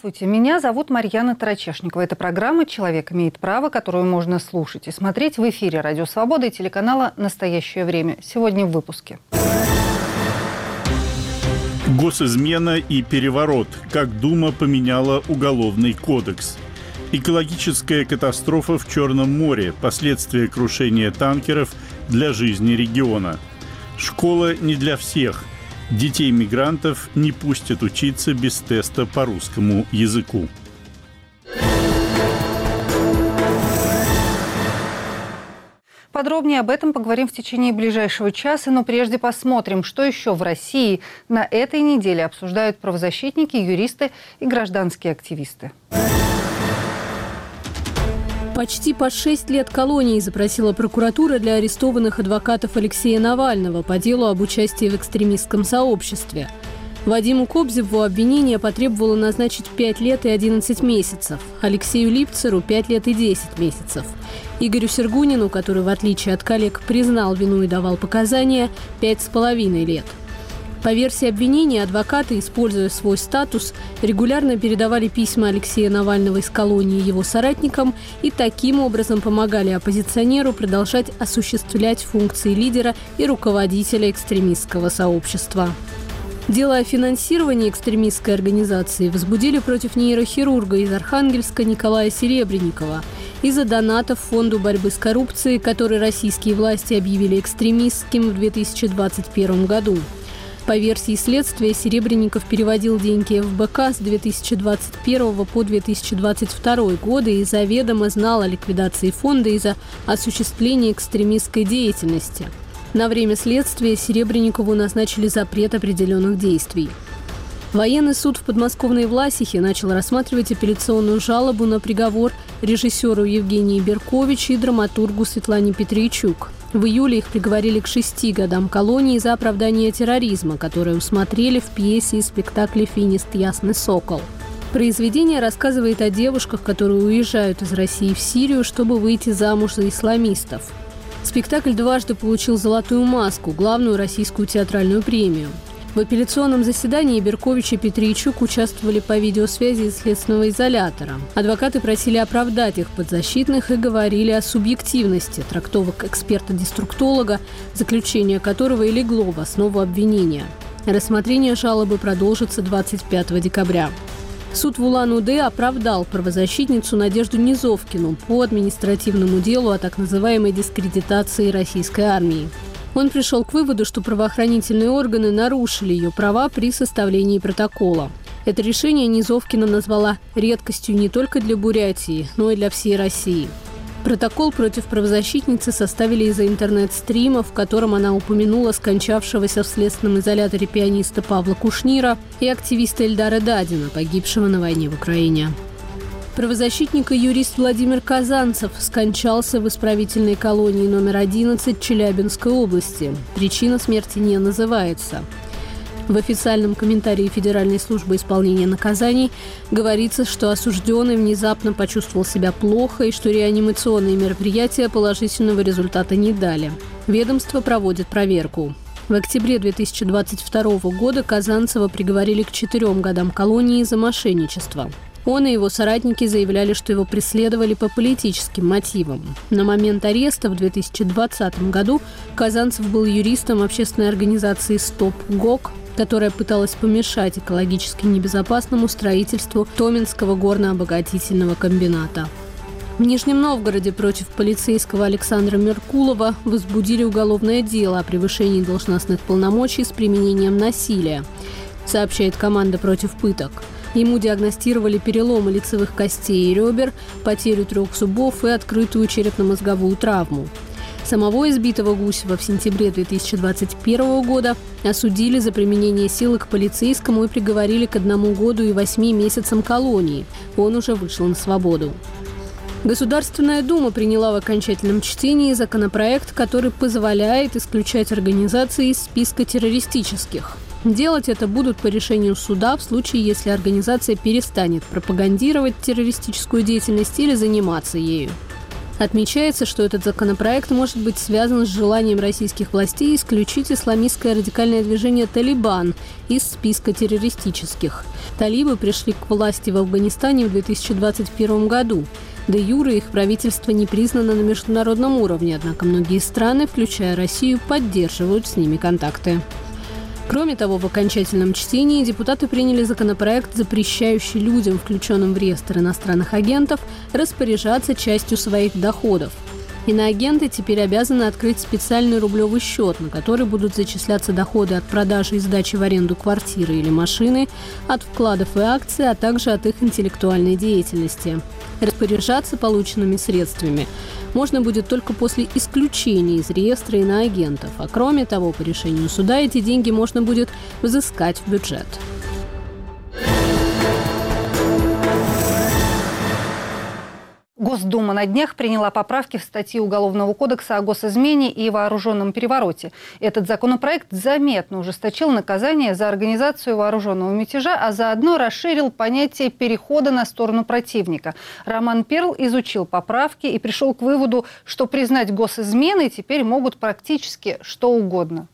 Здравствуйте, меня зовут Марьяна Тарачешникова. Это программа «Человек имеет право», которую можно слушать и смотреть в эфире «Радио Свобода» и телеканала «Настоящее время». Сегодня в выпуске. Госизмена и переворот. Как Дума поменяла Уголовный кодекс. Экологическая катастрофа в Черном море. Последствия крушения танкеров для жизни региона. Школа не для всех. Детей-мигрантов не пустят учиться без теста по русскому языку. Подробнее об этом поговорим в течение ближайшего часа, но прежде посмотрим, что еще в России на этой неделе обсуждают правозащитники, юристы и гражданские активисты. Почти по 6 лет колонии запросила прокуратура для арестованных адвокатов Алексея Навального по делу об участии в экстремистском сообществе. Вадиму Кобзеву обвинение потребовало назначить 5 лет и 11 месяцев, Алексею Липцеру 5 лет и 10 месяцев. Игорю Сергунину, который, в отличие от коллег, признал вину и давал показания, 5,5 лет. По версии обвинения, адвокаты, используя свой статус, регулярно передавали письма Алексея Навального из колонии его соратникам и таким образом помогали оппозиционеру продолжать осуществлять функции лидера и руководителя экстремистского сообщества. Дело о финансировании экстремистской организации возбудили против нейрохирурга из Архангельска Николая Серебренникова из-за донатов Фонду борьбы с коррупцией, который российские власти объявили экстремистским в 2021 году. По версии следствия, Серебренников переводил деньги ФБК с 2021 по 2022 годы и заведомо знал о ликвидации фонда из-за осуществления экстремистской деятельности. На время следствия Серебренникову назначили запрет определенных действий. Военный суд в подмосковной Власихе начал рассматривать апелляционную жалобу на приговор режиссеру Евгении Беркович и драматургу Светлане Петрийчук. В июле их приговорили к 6 годам колонии за оправдание терроризма, которое усмотрели в пьесе и спектакле «Финист. Ясный сокол». Произведение рассказывает о девушках, которые уезжают из России в Сирию, чтобы выйти замуж за исламистов. Спектакль дважды получил «Золотую маску» – главную российскую театральную премию. В апелляционном заседании Беркович и Петрийчук участвовали по видеосвязи из следственного изолятора. Адвокаты просили оправдать их подзащитных и говорили о субъективности трактовок эксперта-деструктолога, заключение которого и легло в основу обвинения. Рассмотрение жалобы продолжится 25 декабря. Суд в Улан-Удэ оправдал правозащитницу Надежду Низовкину по административному делу о так называемой дискредитации российской армии. Он пришел к выводу, что правоохранительные органы нарушили ее права при составлении протокола. Это решение Низовкина назвала редкостью не только для Бурятии, но и для всей России. Протокол против правозащитницы составили из-за интернет-стрима, в котором она упомянула скончавшегося в следственном изоляторе пианиста Павла Кушнира и активиста Эльдара Дадина, погибшего на войне в Украине. Правозащитник и юрист Владимир Казанцев скончался в исправительной колонии номер 11 Челябинской области. Причина смерти не называется. В официальном комментарии Федеральной службы исполнения наказаний говорится, что осужденный внезапно почувствовал себя плохо и что реанимационные мероприятия положительного результата не дали. Ведомство проводит проверку. В октябре 2022 года Казанцева приговорили к 4 годам колонии за мошенничество. Он и его соратники заявляли, что его преследовали по политическим мотивам. На момент ареста в 2020 году Казанцев был юристом общественной организации «Стоп ГОК», которая пыталась помешать экологически небезопасному строительству Томинского горно-обогатительного комбината. В Нижнем Новгороде против полицейского Александра Меркулова возбудили уголовное дело о превышении должностных полномочий с применением насилия, сообщает команда «Против пыток». Ему диагностировали переломы лицевых костей и ребер, потерю 3 зубов и открытую черепно-мозговую травму. Самого избитого Гусева в сентябре 2021 года осудили за применение силы к полицейскому и приговорили к 1 году и 8 месяцам колонии. Он уже вышел на свободу. Государственная Дума приняла в окончательном чтении законопроект, который позволяет исключать организации из списка террористических. Делать это будут по решению суда в случае, если организация перестанет пропагандировать террористическую деятельность или заниматься ею. Отмечается, что этот законопроект может быть связан с желанием российских властей исключить исламистское радикальное движение «Талибан» из списка террористических. Талибы пришли к власти в Афганистане в 2021 году. Де юре их правительство не признано на международном уровне, однако многие страны, включая Россию, поддерживают с ними контакты. Кроме того, в окончательном чтении депутаты приняли законопроект, запрещающий людям, включенным в реестр иностранных агентов, распоряжаться частью своих доходов. Иноагенты теперь обязаны открыть специальный рублевый счет, на который будут зачисляться доходы от продажи и сдачи в аренду квартиры или машины, от вкладов и акций, а также от их интеллектуальной деятельности. Распоряжаться полученными средствами можно будет только после исключения из реестра иноагентов, а кроме того, по решению суда эти деньги можно будет взыскать в бюджет. Госдума на днях приняла поправки в статьи Уголовного кодекса о госизмене и вооруженном перевороте. Этот законопроект заметно ужесточил наказание за организацию вооруженного мятежа, а заодно расширил понятие перехода на сторону противника. Роман Перл изучил поправки и пришел к выводу, что признать госизменой теперь могут практически что угодно.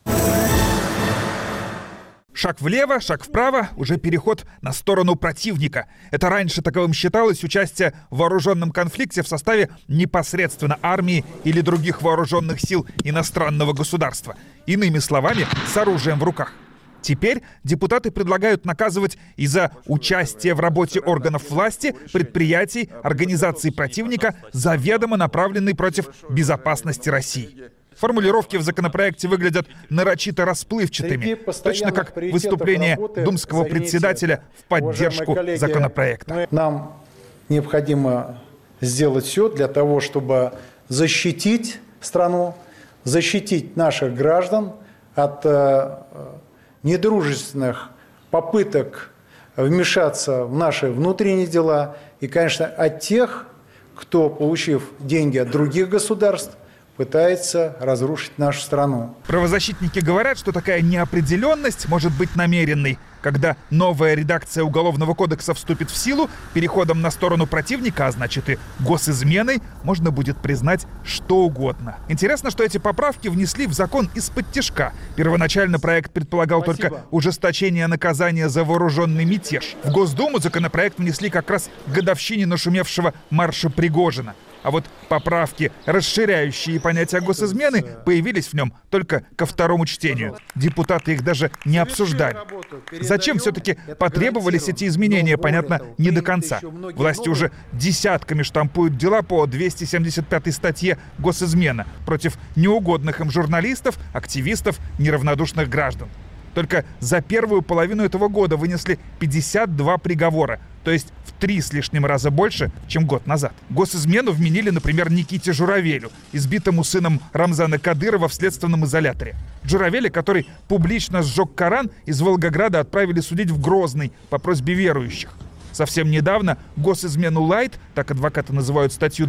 Шаг влево, шаг вправо, уже переход на сторону противника. Это раньше таковым считалось участие в вооруженном конфликте в составе непосредственно армии или других вооруженных сил иностранного государства. Иными словами, с оружием в руках. Теперь депутаты предлагают наказывать и за участие в работе органов власти, предприятий, организаций противника, заведомо направленной против безопасности России. Формулировки в законопроекте выглядят нарочито расплывчатыми, точно как выступление думского председателя в поддержку законопроекта. Нам необходимо сделать все для того, чтобы защитить страну, защитить наших граждан от недружественных попыток вмешаться в наши внутренние дела и, конечно, от тех, кто, получив деньги от других государств, пытается разрушить нашу страну. Правозащитники говорят, что такая неопределенность может быть намеренной. Когда новая редакция Уголовного кодекса вступит в силу, переходом на сторону противника, а значит и госизменой, можно будет признать что угодно. Интересно, что эти поправки внесли в закон из-под тишка. Первоначально проект предполагал только ужесточение наказания за вооруженный мятеж. В Госдуму законопроект внесли как раз к годовщине нашумевшего марша Пригожина. А вот поправки, расширяющие понятие госизмены, появились в нем только ко второму чтению. Депутаты их даже не обсуждали. Зачем все-таки потребовались эти изменения, понятно, не до конца. Власти уже десятками штампуют дела по 275 статье «Госизмена» против неугодных им журналистов, активистов, неравнодушных граждан. Только за первую половину этого года вынесли 52 приговора, то есть в 3 с лишним раза больше, чем год назад. Госизмену вменили, например, Никите Журавелю, избитому сыном Рамзана Кадырова в следственном изоляторе. Журавеля, который публично сжег Коран, из Волгограда отправили судить в Грозный по просьбе верующих. Совсем недавно госизмену лайт, так адвокаты называют статью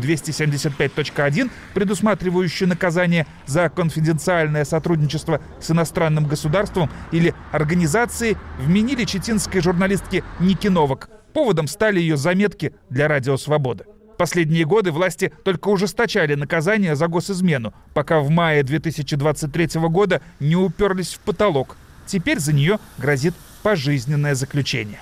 275.1, предусматривающую наказание за конфиденциальное сотрудничество с иностранным государством или организацией, вменили читинской журналистке Нике Новак. Поводом стали ее заметки для «Радио Свобода». Последние годы власти только ужесточали наказание за госизмену, пока в мае 2023 года не уперлись в потолок. Теперь за нее грозит пожизненное заключение.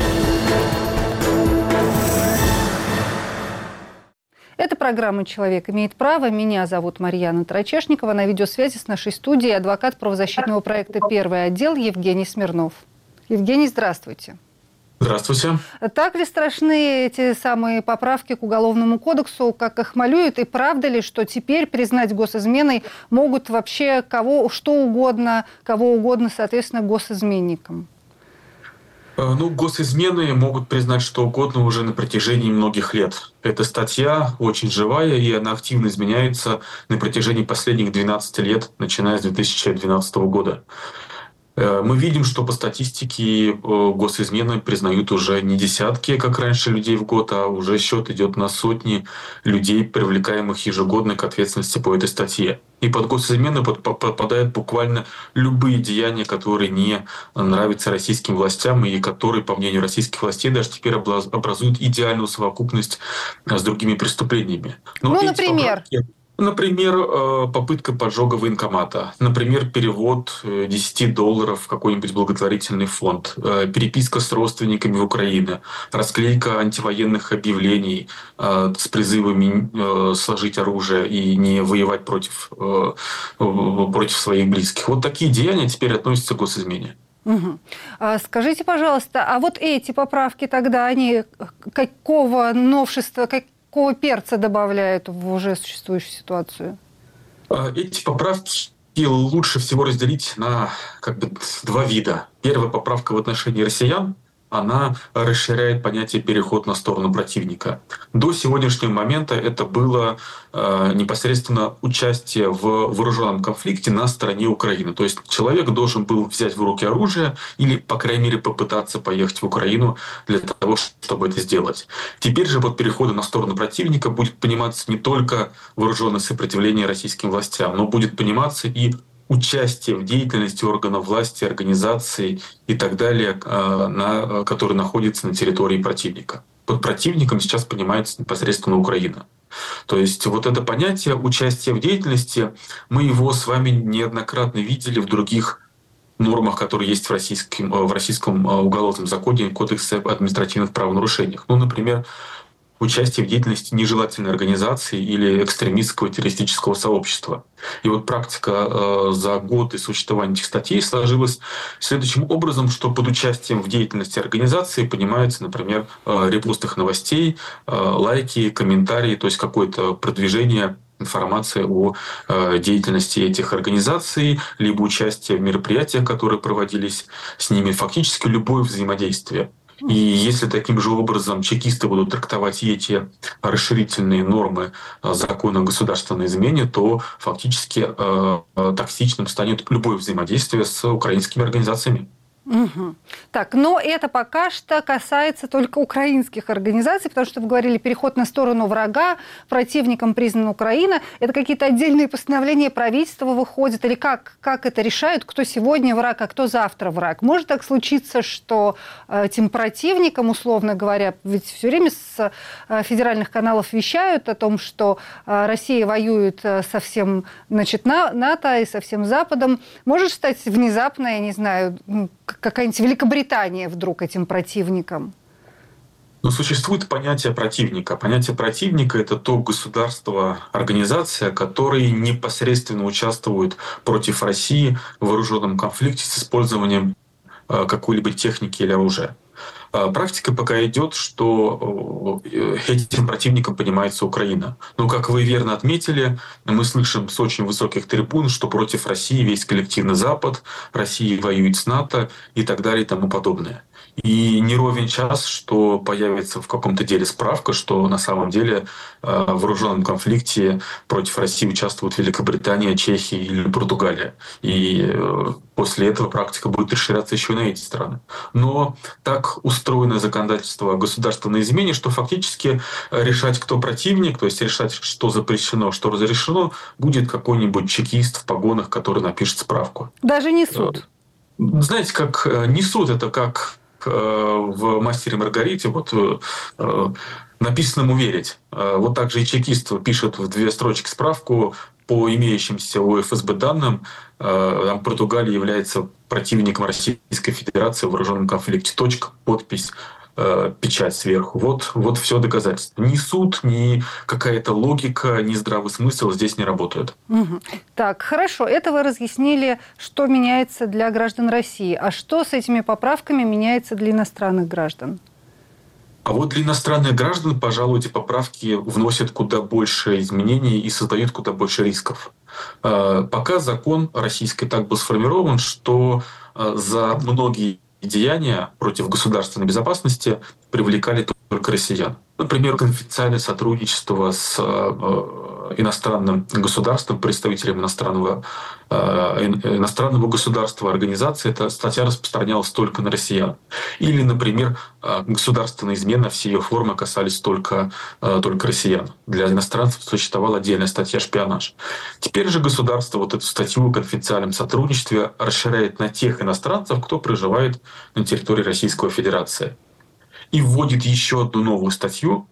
Это программа «Человек имеет право». Меня зовут Марьяна Тарачешникова. На видеосвязи с нашей студией адвокат правозащитного проекта «Первый отдел» Евгений Смирнов. Евгений, здравствуйте. Здравствуйте. Так ли страшны эти самые поправки к Уголовному кодексу, как их малюют? И правда ли, что теперь признать госизменой могут вообще кого угодно, соответственно, госизменником? Госизмены могут признать что угодно уже на протяжении многих лет. Эта статья очень живая, и она активно изменяется на протяжении последних 12 лет, начиная с 2012 года. Мы видим, что по статистике госизмены признают уже не десятки, как раньше, людей в год, а уже счет идет на сотни людей, привлекаемых ежегодно к ответственности по этой статье. И под госизмену подпадают буквально любые деяния, которые не нравятся российским властям и которые, по мнению российских властей, даже теперь образуют идеальную совокупность с другими преступлениями. Например? Например, попытка поджога военкомата, например, перевод $10 в какой-нибудь благотворительный фонд, переписка с родственниками Украины, расклейка антивоенных объявлений с призывами сложить оружие и не воевать против своих близких. Вот такие деяния теперь относятся к госизмене. Угу. Скажите, пожалуйста, а вот эти поправки тогда, они какого новшества, какого перца добавляют в уже существующую ситуацию? Эти поправки лучше всего разделить на два вида. Первая поправка в отношении россиян, она расширяет понятие «переход на сторону противника». До сегодняшнего момента это было непосредственно участие в вооруженном конфликте на стороне Украины. То есть человек должен был взять в руки оружие или, по крайней мере, попытаться поехать в Украину для того, чтобы это сделать. Теперь же под переходом на сторону противника будет пониматься не только вооруженное сопротивление российским властям, но будет пониматься и участие в деятельности органов власти, организаций и так далее, которые находятся на территории противника. Под противником сейчас понимается непосредственно Украина. То есть вот это понятие участия в деятельности, мы его с вами неоднократно видели в других нормах, которые есть в российском уголовном законе, Кодексе об административных правонарушениях. Ну, например, участие в деятельности нежелательной организации или экстремистского террористического сообщества. И вот практика за годы существования этих статей сложилась следующим образом, что под участием в деятельности организации понимается, например, репост их новостей, лайки, комментарии, то есть какое-то продвижение информации о деятельности этих организаций, либо участие в мероприятиях, которые проводились с ними, фактически любое взаимодействие. И если таким же образом чекисты будут трактовать эти расширительные нормы закона о государственной измене, то фактически токсичным станет любое взаимодействие с украинскими организациями. Угу. Так, но это пока что касается только украинских организаций, потому что вы говорили, переход на сторону врага, противником признана Украина. Это какие-то отдельные постановления правительства выходят? Или как это решают, кто сегодня враг, а кто завтра враг? Может так случиться, что этим противникам, условно говоря, ведь все время с федеральных каналов вещают о том, что Россия воюет со всем, НАТО и со всем Западом. Может стать внезапно, я не знаю, какая-нибудь Великобритания вдруг этим противником? Но существует понятие противника. Понятие противника — это то государство, организация, которые непосредственно участвуют против России в вооруженном конфликте с использованием какой-либо техники или оружия. Практика пока идет, что этим противником понимается Украина. Но, как вы верно отметили, мы слышим с очень высоких трибун, что против России весь коллективный Запад, Россия воюет с НАТО и так далее и тому подобное. И не ровен час, что появится в каком-то деле справка, что на самом деле в вооруженном конфликте против России участвуют Великобритания, Чехия или Португалия. И после этого практика будет расширяться еще и на эти страны. Но так устроено законодательство о государственной измене, что фактически решать, кто противник, то есть решать, что запрещено, что разрешено, будет какой-нибудь чекист в погонах, который напишет справку. Даже не суд? Знаете, как не суд, это как в «Мастере и Маргарите», написанному верить. Вот так же и чекист пишет в 2 строчки справку по имеющимся у ФСБ данным. Португалия является противником Российской Федерации в вооруженном конфликте. Точка, подпись, печать сверху. Вот все доказательства. Ни суд, ни какая-то логика, ни здравый смысл здесь не работают. Угу. Так, хорошо. Это вы разъяснили, что меняется для граждан России. А что с этими поправками меняется для иностранных граждан? А вот для иностранных граждан, пожалуй, эти поправки вносят куда больше изменений и создают куда больше рисков. Пока закон российский так был сформирован, что за многие деяния против государственной безопасности привлекали только россиян. Например, конфиденциальное сотрудничество с иностранным государством, представителем иностранного государства, организации, эта статья распространялась только на россиян. Или, например, государственная измена, все ее формы касались только россиян. Для иностранцев существовала отдельная статья «Шпионаж». Теперь же государство вот эту статью о конфиденциальном сотрудничестве расширяет на тех иностранцев, кто проживает на территории Российской Федерации. и вводит еще одну новую статью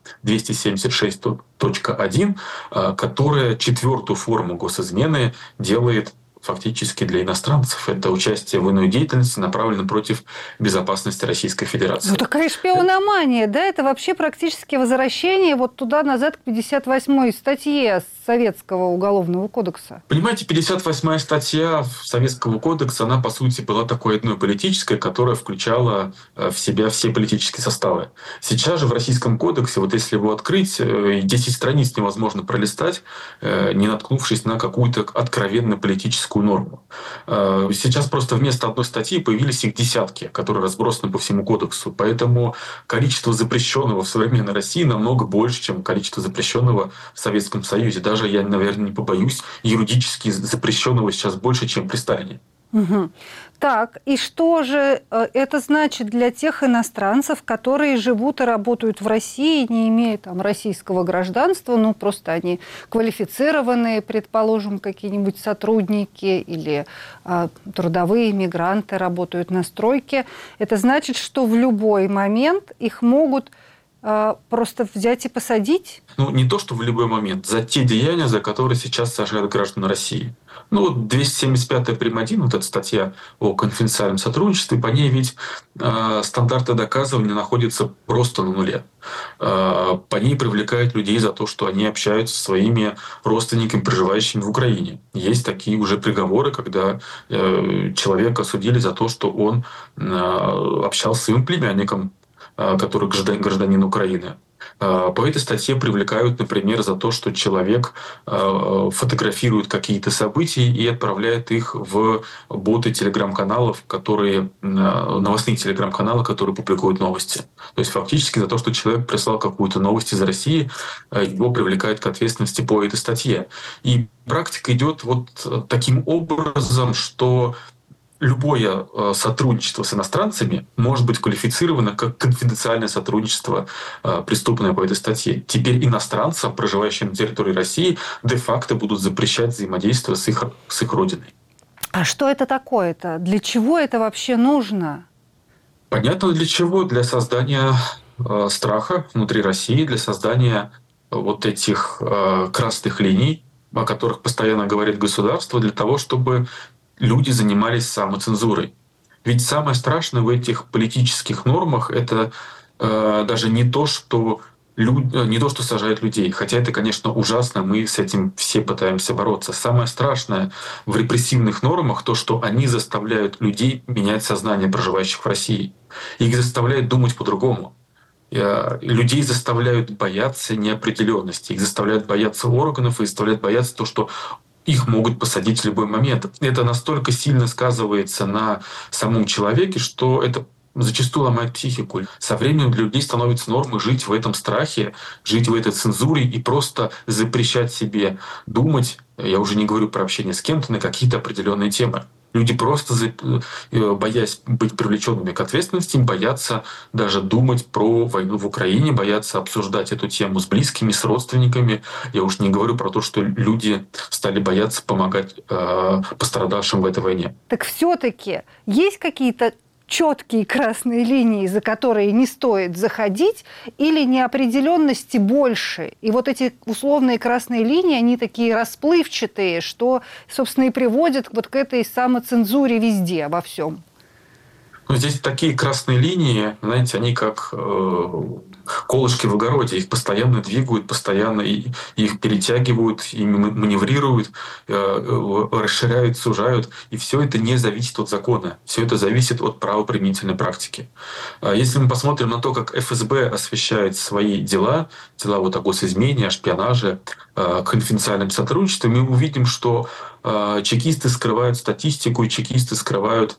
276.1, которая четвертую форму госизмены делает фактически для иностранцев. Это участие в иной деятельности, направленной против безопасности Российской Федерации. Ну такая шпиономания, да? Это вообще практически возвращение вот туда-назад к 58-й статье Советского уголовного кодекса. Понимаете, 58-я статья Советского кодекса, она, по сути, была такой одной политической, которая включала в себя все политические составы. Сейчас же в Российском кодексе, вот если его открыть, 10 страниц невозможно пролистать, не наткнувшись на какую-то откровенно политическую норму. Сейчас просто вместо одной статьи появились их десятки, которые разбросаны по всему кодексу. Поэтому количество запрещенного в современной России намного больше, чем количество запрещенного в Советском Союзе. Даже я, наверное, не побоюсь, юридически запрещенного сейчас больше, чем при Сталине. Угу. Так, и что же это значит для тех иностранцев, которые живут и работают в России, не имея там российского гражданства, ну просто они квалифицированные, предположим, какие-нибудь сотрудники или трудовые мигранты работают на стройке. Это значит, что в любой момент их могут просто взять и посадить? Ну, не то, что в любой момент. За те деяния, за которые сейчас сажают граждан России. Ну, вот 275-я прим. 1, вот эта статья о конфиденциальном сотрудничестве, по ней ведь стандарты доказывания находятся просто на нуле. По ней привлекают людей за то, что они общаются со своими родственниками, проживающими в Украине. Есть такие уже приговоры, когда человека осудили за то, что он общался с своим племянником, который гражданин Украины. По этой статье привлекают, например, за то, что человек фотографирует какие-то события и отправляет их в боты телеграм-каналов, новостные телеграм-каналы, которые публикуют новости. То есть фактически за то, что человек прислал какую-то новость из России, его привлекают к ответственности по этой статье. И практика идет вот таким образом, что любое сотрудничество с иностранцами может быть квалифицировано как конфиденциальное сотрудничество, преступное по этой статье. Теперь иностранцам, проживающим на территории России, де-факто будут запрещать взаимодействие с их родиной. А что это такое-то? Для чего это вообще нужно? Понятно для чего. Для создания страха внутри России, для создания вот этих красных линий, о которых постоянно говорит государство, для того, чтобы люди занимались самоцензурой. Ведь самое страшное в этих политических нормах — это даже не то, что сажают людей. Хотя это, конечно, ужасно, мы с этим все пытаемся бороться. Самое страшное в репрессивных нормах — то, что они заставляют людей менять сознание проживающих в России. Их заставляют думать по-другому. Людей заставляют бояться неопределенности, их заставляют бояться органов и заставляют бояться того, что их могут посадить в любой момент. Это настолько сильно сказывается на самом человеке, что это зачастую ломает психику. Со временем для людей становится нормой жить в этом страхе, жить в этой цензуре и просто запрещать себе думать, я уже не говорю про общение с кем-то, на какие-то определенные темы. Люди просто, боясь быть привлеченными к ответственности, боятся даже думать про войну в Украине, боятся обсуждать эту тему с близкими, с родственниками. Я уж не говорю про то, что люди стали бояться помогать пострадавшим в этой войне. Так все-таки есть какие-то четкие красные линии, за которые не стоит заходить, или неопределенности больше? И вот эти условные красные линии, они такие расплывчатые, что, собственно, и приводят вот к этой самоцензуре везде, во всем. Ну, здесь такие красные линии, знаете, они как колышки в огороде, их постоянно двигают, постоянно их перетягивают, ими маневрируют, расширяют, сужают. И все это не зависит от закона, все это зависит от правоприменительной практики. Если мы посмотрим на то, как ФСБ освещает свои дела вот о госизмене, о шпионаже, конфиденциальном сотрудничестве, мы увидим, что чекисты скрывают статистику, и чекисты скрывают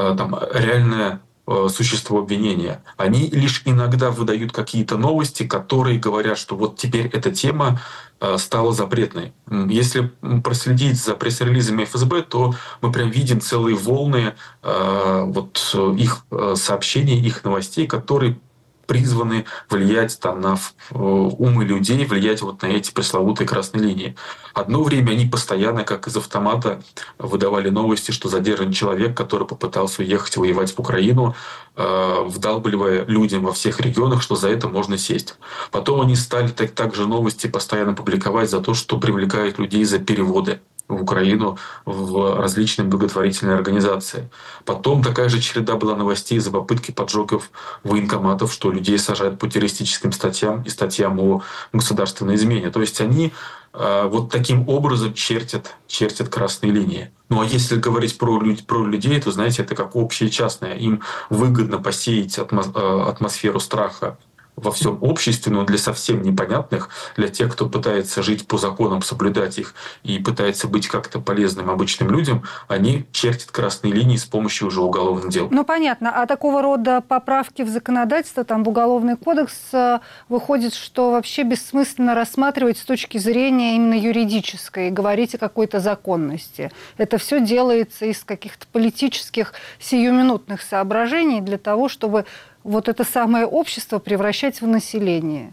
реальное существо обвинения. Они лишь иногда выдают какие-то новости, которые говорят, что вот теперь эта тема стала запретной. Если проследить за пресс-релизами ФСБ, то мы прям видим целые волны их сообщений, их новостей, которые призваны влиять там на умы людей, влиять вот на эти пресловутые красные линии. Одно время они постоянно, как из автомата, выдавали новости, что задержан человек, который попытался уехать воевать в Украину, вдалбливая людям во всех регионах, что за это можно сесть. Потом они стали также новости постоянно публиковать за то, что привлекают людей за переводы в Украину в различные благотворительные организации. Потом такая же череда была новостей за попытки поджогов военкоматов, что людей сажают по террористическим статьям и статьям о государственной измене. То есть они вот таким образом чертят красные линии. Ну а если говорить про людей, то, знаете, это как общее и частное. Им выгодно посеять атмосферу страха во всем обществе, но для совсем непонятных, для тех, кто пытается жить по законам, соблюдать их и пытается быть как-то полезным обычным людям, они чертят красные линии с помощью уже уголовных дел. Ну, понятно. А такого рода поправки в законодательство, там, в Уголовный кодекс, выходит, что вообще бессмысленно рассматривать с точки зрения именно юридической, говорить о какой-то законности. Это все делается из каких-то политических сиюминутных соображений для того, чтобы вот это самое общество превращать в население?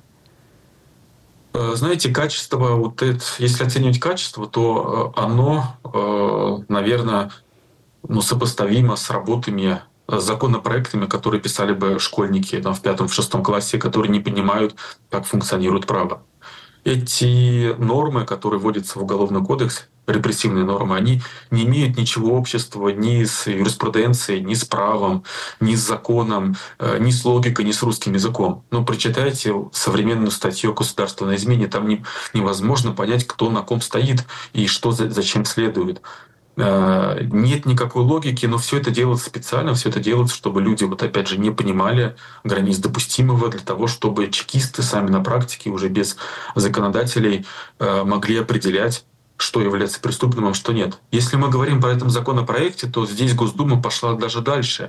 Знаете, качество, вот это, если оценивать качество, то оно, наверное, сопоставимо с работами, с законопроектами, которые писали бы школьники там, в 5-6 классе, которые не понимают, как функционирует право. Эти нормы, которые вводятся в Уголовный кодекс, репрессивные нормы, они не имеют ничего общего ни с юриспруденцией, ни с правом, ни с законом, ни с логикой, ни с русским языком. Но прочитайте современную статью о государственной измене, там невозможно понять, кто на ком стоит и что зачем следует. Нет никакой логики, но все это делается специально, все это делается, чтобы люди, вот опять же, не понимали границ допустимого, для того, чтобы чекисты сами на практике, уже без законодателей, могли определять, что является преступным, а что нет. Если мы говорим про этом законопроекте, то здесь Госдума пошла даже дальше.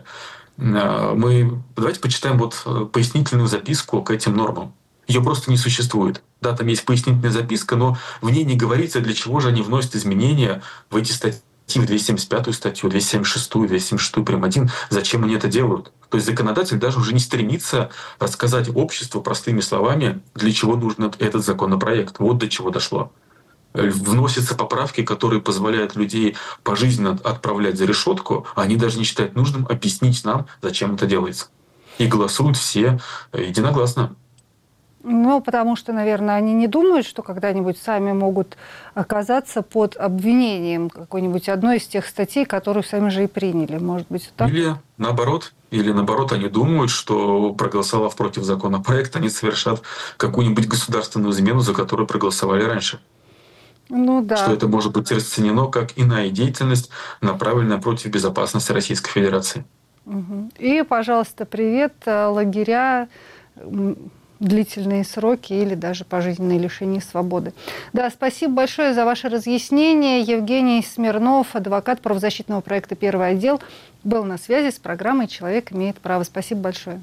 Давайте почитаем вот пояснительную записку к этим нормам. Ее просто не существует. Да, там есть пояснительная записка, но в ней не говорится, для чего же они вносят изменения в эти статьи, в 275-ю статью, 276-ю, 276-ю прим. 1, зачем они это делают. То есть законодатель даже уже не стремится рассказать обществу простыми словами, для чего нужен этот законопроект. Вот до чего дошло. Вносятся поправки, которые позволяют людей пожизненно отправлять за решетку, а они даже не считают нужным объяснить нам, зачем это делается. И голосуют все единогласно. Ну, потому что, наверное, они не думают, что когда-нибудь сами могут оказаться под обвинением какой-нибудь одной из тех статей, которую сами же и приняли. Может быть, так? Или наоборот, они думают, что, проголосовав против законопроекта, они совершат какую-нибудь государственную измену, за которую проголосовали раньше. Ну да. Что это может быть расценено как иная деятельность, направленная против безопасности Российской Федерации. Угу. И, пожалуйста, привет, лагеря, длительные сроки или даже пожизненное лишение свободы. Да, спасибо большое за ваше разъяснение. Евгений Смирнов, адвокат правозащитного проекта «Первый отдел», был на связи с программой «Человек имеет право». Спасибо большое.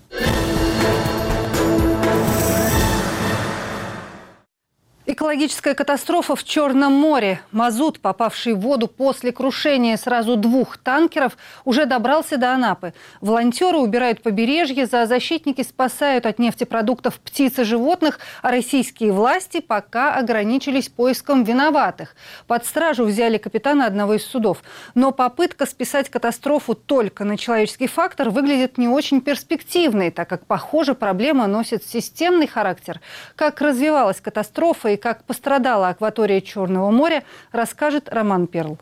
Экологическая катастрофа в Черном море. Мазут, попавший в воду после крушения сразу 2 танкеров, уже добрался до Анапы. Волонтеры убирают побережье, зоозащитники спасают от нефтепродуктов птиц и животных, а российские власти пока ограничились поиском виноватых. Под стражу взяли капитана одного из судов. Но попытка списать катастрофу только на человеческий фактор выглядит не очень перспективной, так как, похоже, проблема носит системный характер. Как развивалась катастрофа и как пострадала акватория Черного моря, расскажет Роман Перл.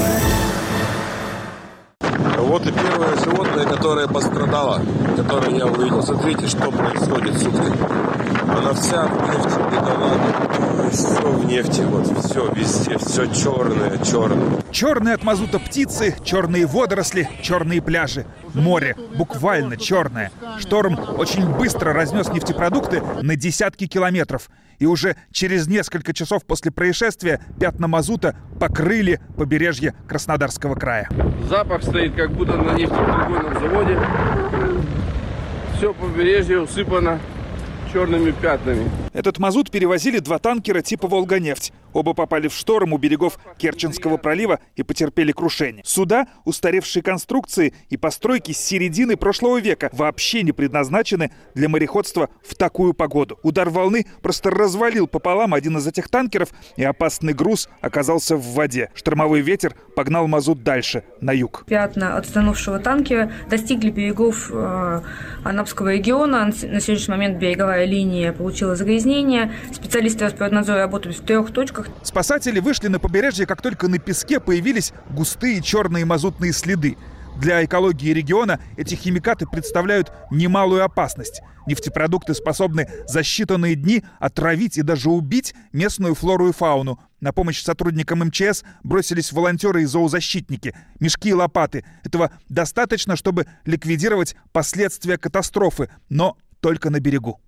Вот и первое животное, которое пострадало, которое я увидел. Смотрите, что происходит с уткой. Она вся в нефти, бедолага. Все в нефти, вот все везде, все черное. Черные от мазута птицы, черные водоросли, черные пляжи. Море буквально черное. Шторм очень быстро разнес нефтепродукты на десятки километров. И уже через несколько часов после происшествия пятна мазута покрыли побережье Краснодарского края. Запах стоит, как будто на нефтеперегонном заводе. Все побережье усыпано черными пятнами. Этот мазут перевозили 2 танкера типа «Волга-нефть». Оба попали в шторм у берегов Керченского пролива и потерпели крушение. Суда, устаревшие конструкции и постройки с середины прошлого века вообще не предназначены для мореходства в такую погоду. Удар волны просто развалил пополам один из этих танкеров, и опасный груз оказался в воде. Штормовой ветер погнал мазут дальше, на юг. Пятна от затонувшего танкера достигли берегов Анапского региона. На сегодняшний момент береговая линия получила загрязнение. Специалисты Росприроднадзора работают в 3 точках. Спасатели вышли на побережье, как только на песке появились густые черные мазутные следы. Для экологии региона эти химикаты представляют немалую опасность. Нефтепродукты способны за считанные дни отравить и даже убить местную флору и фауну. На помощь сотрудникам МЧС бросились волонтеры и зоозащитники. Мешки и лопаты. Этого достаточно, чтобы ликвидировать последствия катастрофы, но только на берегу.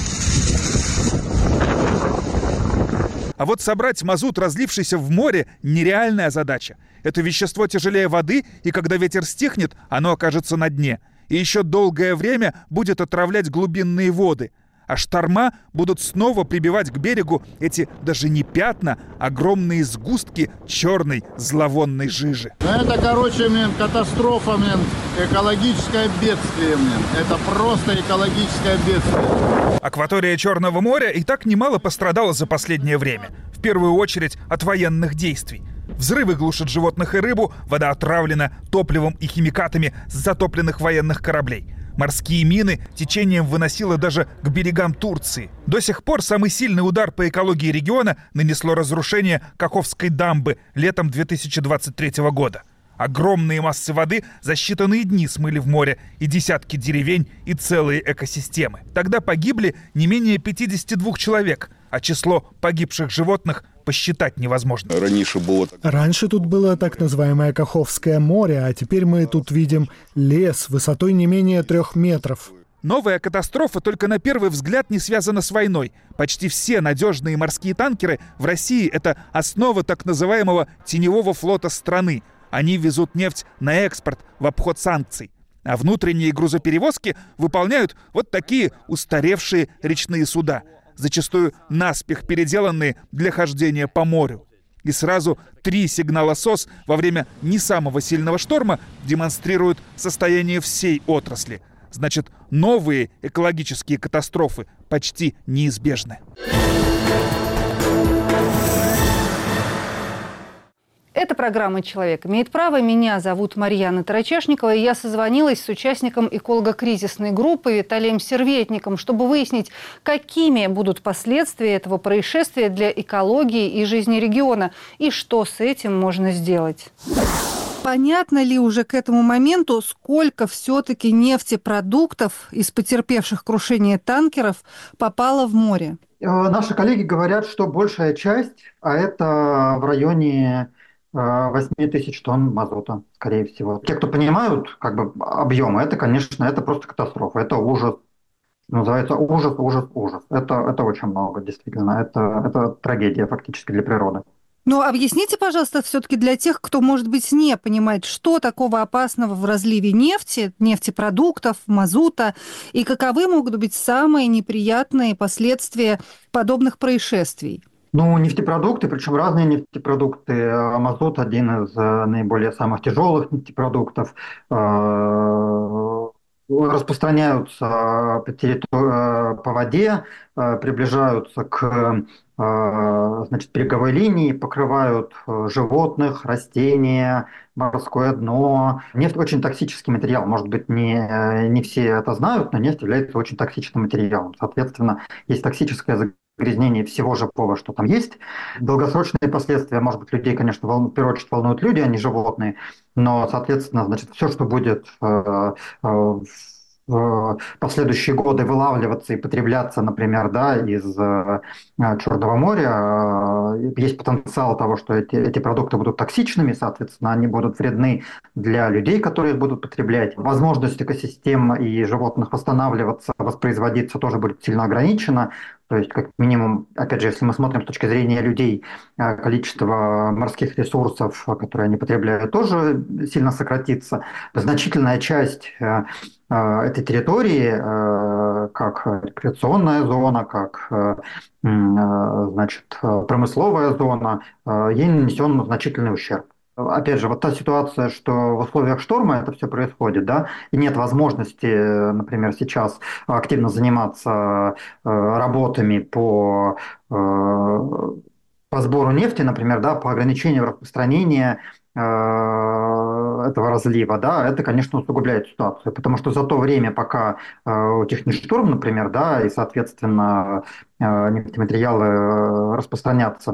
А вот собрать мазут, разлившийся в море, нереальная задача. Это вещество тяжелее воды, и когда ветер стихнет, оно окажется на дне. И еще долгое время будет отравлять глубинные воды. А шторма будут снова прибивать к берегу эти даже не пятна, а огромные сгустки черной зловонной жижи. Это, катастрофа, экологическое бедствие, Это просто экологическое бедствие. Акватория Черного моря и так немало пострадала за последнее время. В первую очередь от военных действий. Взрывы глушат животных и рыбу, вода отравлена топливом и химикатами с затопленных военных кораблей. Морские мины течением выносило даже к берегам Турции. До сих пор самый сильный удар по экологии региона нанесло разрушение Каховской дамбы летом 2023 года. Огромные массы воды за считанные дни смыли в море и десятки деревень, и целые экосистемы. Тогда погибли не менее 52 человек, а число погибших животных посчитать невозможно. Раньше тут было так называемое Каховское море, а теперь мы тут видим лес высотой не менее 3 метров. Новая катастрофа только на первый взгляд не связана с войной. Почти все надежные морские танкеры в России — это основа так называемого теневого флота страны. Они везут нефть на экспорт в обход санкций. А внутренние грузоперевозки выполняют вот такие устаревшие речные суда, зачастую наспех переделанные для хождения по морю. И сразу 3 сигнала СОС во время не самого сильного шторма демонстрируют состояние всей отрасли. Значит, новые экологические катастрофы почти неизбежны. Это программа «Человек имеет право». Меня зовут Марьяна Тарачешникова, и я созвонилась с участником эколого-кризисной группы Виталием Серветником, чтобы выяснить, какими будут последствия этого происшествия для экологии и жизни региона, и что с этим можно сделать. Понятно ли уже к этому моменту, сколько все-таки нефтепродуктов из потерпевших крушение танкеров попало в море? Наши коллеги говорят, что большая часть, а это в районе 8 тысяч тонн мазута, скорее всего. Те, кто понимают объемы, это, конечно, это просто катастрофа. Это ужас. Называется ужас. Это очень много, действительно. Это трагедия фактически для природы. Но объясните, пожалуйста, все-таки для тех, кто, может быть, не понимает, что такого опасного в разливе нефти, нефтепродуктов, мазута, и каковы могут быть самые неприятные последствия подобных происшествий. Нефтепродукты, причем разные нефтепродукты. Мазут – один из наиболее самых тяжелых нефтепродуктов. Распространяются по воде, приближаются к береговой линии, покрывают животных, растения, морское дно. Нефть очень токсический материал. Может быть, не все это знают, но нефть является очень токсичным материалом. Соответственно, есть токсическое загрязнение всего живого, что там есть. Долгосрочные последствия, может быть, людей, конечно, в первую очередь волнуют люди, а не животные. Но, соответственно, все, что будет в последующие годы вылавливаться и потребляться, например, из Черного моря, есть потенциал того, что эти продукты будут токсичными, соответственно, они будут вредны для людей, которые их будут потреблять. Возможность экосистем и животных восстанавливаться, воспроизводиться тоже будет сильно ограничена. То есть, как минимум, опять же, если мы смотрим с точки зрения людей, количество морских ресурсов, которые они потребляют, тоже сильно сократится. Значительная часть этой территории, как рекреационная зона, как значит, промысловая зона, ей нанесен значительный ущерб. Опять же, вот та ситуация, что в условиях шторма это все происходит, да, и нет возможности, например, сейчас активно заниматься работами по сбору нефти, например, да, по ограничению распространения этого разлива, да, это, конечно, усугубляет ситуацию, потому что за то время, пока утихнет шторм, например, да, и, соответственно, нефтематериалы распространятся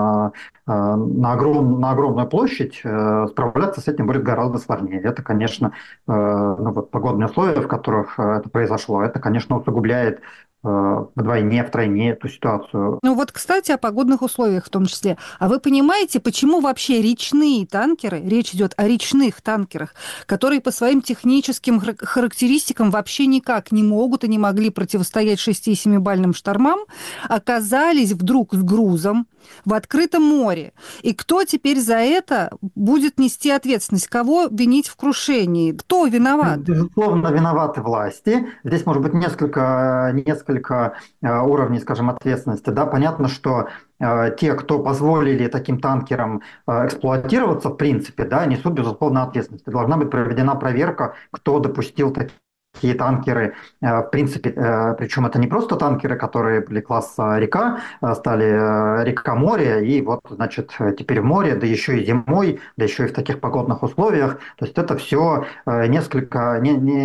на огромную площадь, справляться с этим будет гораздо сложнее. Это, конечно, ну, вот, погодные условия, в которых это произошло, это, конечно, усугубляет вдвойне, втройне эту ситуацию. Ну вот, кстати, о погодных условиях в том числе. А вы понимаете, почему вообще речные танкеры, речь идет о речных танкерах, которые по своим техническим характеристикам вообще никак не могут и не могли противостоять 6- и 7-бальным штормам, оказались вдруг с грузом в открытом море? И кто теперь за это будет нести ответственность? Кого винить в крушении? Кто виноват? Безусловно, виноваты власти. Здесь может быть несколько уровней, скажем, ответственности. Да, понятно, что те, кто позволили таким танкерам эксплуатироваться, в принципе, да, несут, безусловно, ответственность. Должна быть проведена проверка, кто допустил такие танкеры, в принципе, причем это не просто танкеры, которые были класса река, стали река-море, и вот, значит, теперь в море, да еще и зимой, да еще и в таких погодных условиях. То есть это все несколько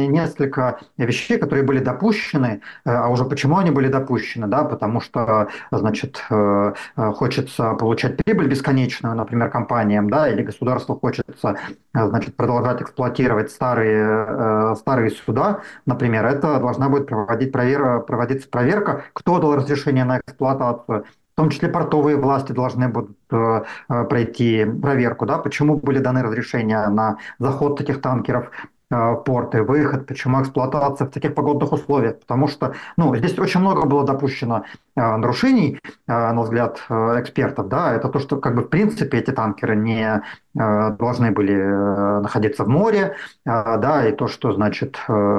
вещей, которые были допущены, а уже почему они были допущены, да, потому что, значит, хочется получать прибыль бесконечную, например, компаниям, да, или государству хочется, значит, продолжать эксплуатировать старые суда, например, это должна будет проводиться проверка, кто дал разрешение на эксплуатацию. В том числе портовые власти должны будут пройти проверку, да, почему были даны разрешения на заход таких танкеров в порты, выход, почему эксплуатация в таких погодных условиях, потому что, ну, здесь очень много было допущено нарушений, на взгляд экспертов, да, это то, что, как бы, в принципе, эти танкеры не должны были находиться в море, да, и то, что, значит,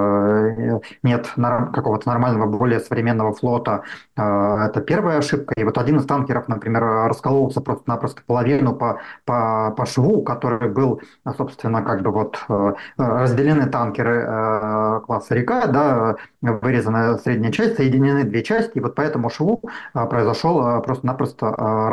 нет какого-то нормального, более современного флота, это первая ошибка. И вот один из танкеров, например, раскололся просто-напросто половину по шву, который был, собственно, как бы вот разделены танкеры класса река, да, вырезана средняя часть, соединены две части, и вот по этому шву произошел просто-напросто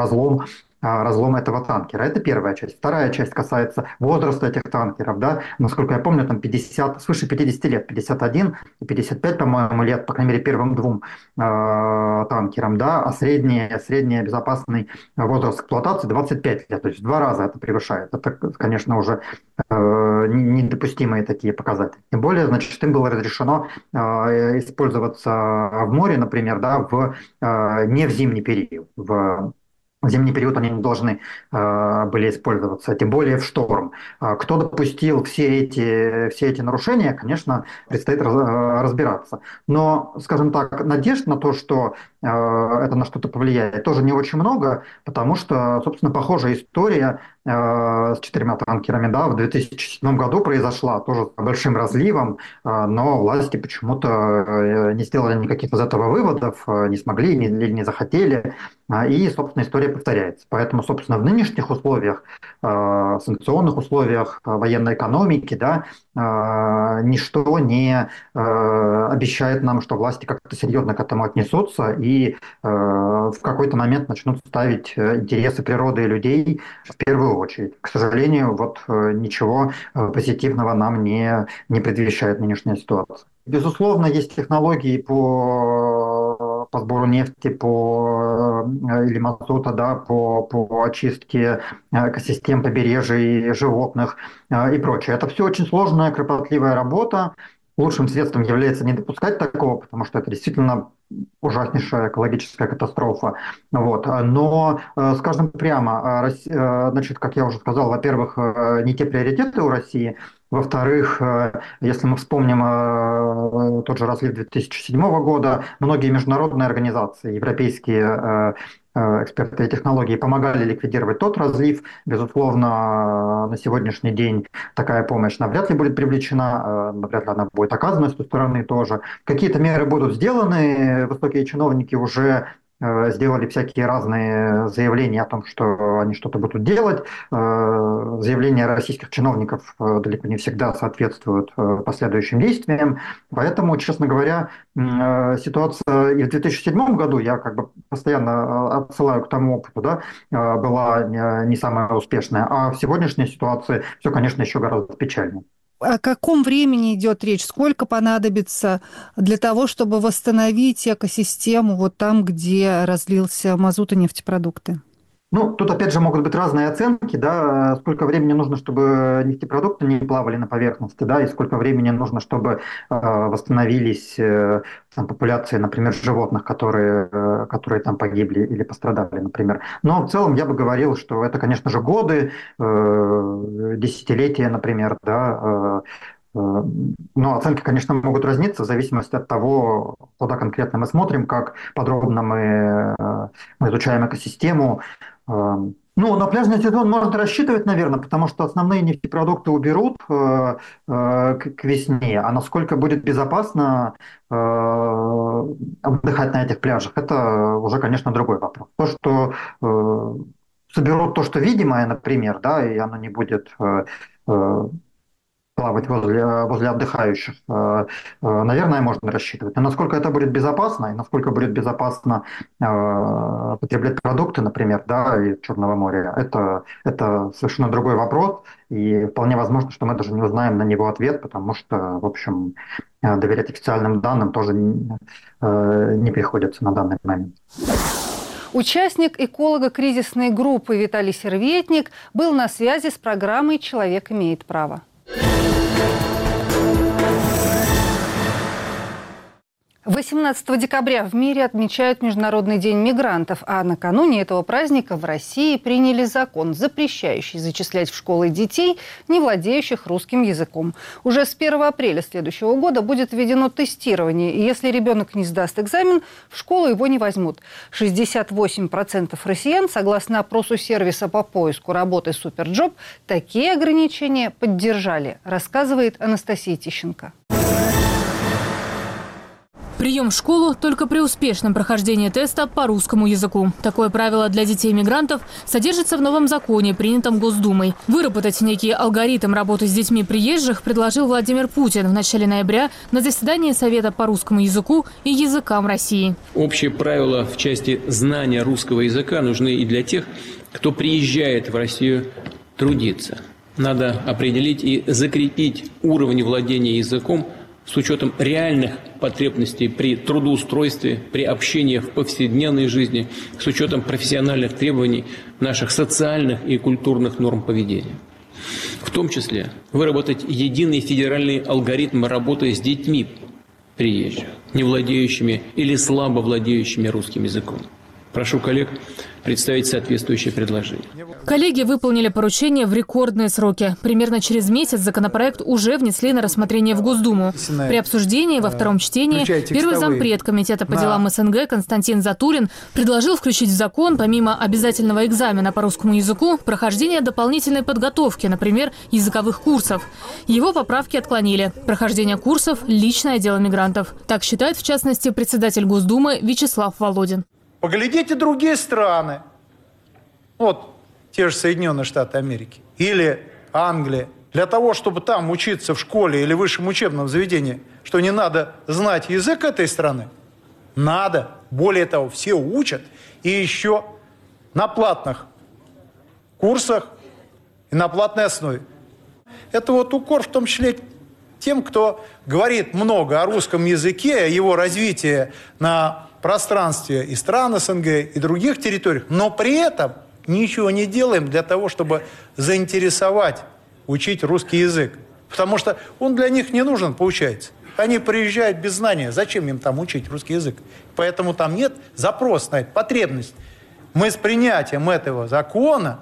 разлом этого танкера. Это первая часть. Вторая часть касается возраста этих танкеров. Да? Насколько я помню, там свыше 50 лет, 51 и 55, по-моему, лет, по крайней мере, первым двум танкерам, да? А средний безопасный возраст эксплуатации 25 лет, то есть в 2 раза это превышает. Это, конечно, уже недопустимые такие показатели. Тем более, значит, им было разрешено использоваться в море, например, да, не в зимний период, в зимний период они не должны были использоваться, тем более в шторм. Кто допустил все эти нарушения, конечно, предстоит разбираться. Но, скажем так, надежд на то, что это на что-то повлияет, тоже не очень много, потому что, собственно, похожая история с 4 танкерами, да, в 2007 году произошла, тоже с большим разливом, но власти почему-то не сделали никаких из этого выводов, не смогли или не захотели, и, собственно, история повторяется. Поэтому, собственно, в нынешних условиях, санкционных условиях военной экономики, да, ничто не обещает нам, что власти как-то серьезно к этому отнесутся и в какой-то момент начнут ставить интересы природы и людей в первую очередь. К сожалению, вот ничего позитивного нам не предвещает нынешняя ситуация. Безусловно, есть технологии по сбору нефти, или мазута, да, по очистке экосистем, побережий, животных и прочее. Это все очень сложная, кропотливая работа. Лучшим средством является не допускать такого, потому что это действительно ужаснейшая экологическая катастрофа. Вот. Но, скажем прямо, значит, как я уже сказал, во-первых, не те приоритеты у России, Во-вторых, если мы вспомним тот же разлив 2007 года, многие международные организации, европейские эксперты и технологии помогали ликвидировать тот разлив. Безусловно, на сегодняшний день такая помощь навряд ли будет привлечена, навряд ли она будет оказана с той стороны тоже. Какие-то меры будут сделаны, высокие чиновники уже сделали всякие разные заявления о том, что они что-то будут делать. Заявления российских чиновников далеко не всегда соответствуют последующим действиям. Поэтому, честно говоря, ситуация и в 2007 году, я как бы постоянно отсылаю к тому опыту, да, была не самая успешная. А в сегодняшней ситуации все, конечно, еще гораздо печальнее. О каком времени идет речь? Сколько понадобится для того, чтобы восстановить экосистему вот там, где разлился мазут и нефтепродукты? Ну, тут опять же могут быть разные оценки, да, сколько времени нужно, чтобы нефтепродукты не плавали на поверхности, да, и сколько времени нужно, чтобы восстановились популяции, например, животных, которые там погибли или пострадали, например. Но в целом я бы говорил, что это, конечно же, годы, десятилетия, например, да. Но оценки, конечно, могут разниться в зависимости от того, куда конкретно мы смотрим, как подробно мы изучаем экосистему. Ну, на пляжный сезон можно рассчитывать, наверное, потому что основные нефтепродукты уберут к весне. А насколько будет безопасно отдыхать на этих пляжах, это уже, конечно, другой вопрос. То, что соберут то, что видимое, например, да, и оно не будет плавать возле отдыхающих, наверное, можно рассчитывать. Но насколько это будет безопасно, и насколько будет безопасно потреблять продукты, например, да, из Черного моря, это совершенно другой вопрос, и вполне возможно, что мы даже не узнаем на него ответ, потому что, в общем, доверять официальным данным тоже не приходится на данный момент. Участник эколого-кризисной группы Виталий Серветник был на связи с программой «Человек имеет право». 18 декабря в мире отмечают Международный день мигрантов, а накануне этого праздника в России приняли закон, запрещающий зачислять в школы детей, не владеющих русским языком. Уже с 1 апреля следующего года будет введено тестирование, и если ребенок не сдаст экзамен, в школу его не возьмут. 68% россиян, согласно опросу сервиса по поиску работы «Суперджоп», такие ограничения поддержали, рассказывает Анастасия Тищенко. Прием в школу только при успешном прохождении теста по русскому языку. Такое правило для детей-мигрантов содержится в новом законе, принятом Госдумой. Выработать некий алгоритм работы с детьми приезжих предложил Владимир Путин в начале ноября на заседании Совета по русскому языку и языкам России. Общие правила в части знания русского языка нужны и для тех, кто приезжает в Россию трудиться. Надо определить и закрепить уровень владения языком с учетом реальных потребностей при трудоустройстве, при общении в повседневной жизни, с учетом профессиональных требований наших социальных и культурных норм поведения. В том числе выработать единый федеральный алгоритм работы с детьми приезжих, не владеющими или слабо владеющими русским языком. Прошу коллег представить соответствующее предложение. Коллеги выполнили поручение в рекордные сроки. Примерно через месяц законопроект уже внесли на рассмотрение в Госдуму. При обсуждении во втором чтении первый зампред Комитета по делам СНГ Константин Затулин предложил включить в закон, помимо обязательного экзамена по русскому языку, прохождение дополнительной подготовки, например, языковых курсов. Его поправки отклонили. Прохождение курсов – личное дело мигрантов. Так считает, в частности, председатель Госдумы Вячеслав Володин. Поглядите другие страны. Вот те же Соединенные Штаты Америки или Англия. Для того, чтобы там учиться в школе или высшем учебном заведении, что не надо знать язык этой страны? Надо. Более того, все учат. И еще на платных курсах и на платной основе. Это вот укор в том числе тем, кто говорит много о русском языке, о его развитии на пространстве и стран СНГ, и других территориях, но при этом ничего не делаем для того, чтобы заинтересовать учить русский язык. Потому что он для них не нужен, получается. Они приезжают без знания. Зачем им там учить русский язык? Поэтому там нет запроса на это, потребность. Мы с принятием этого закона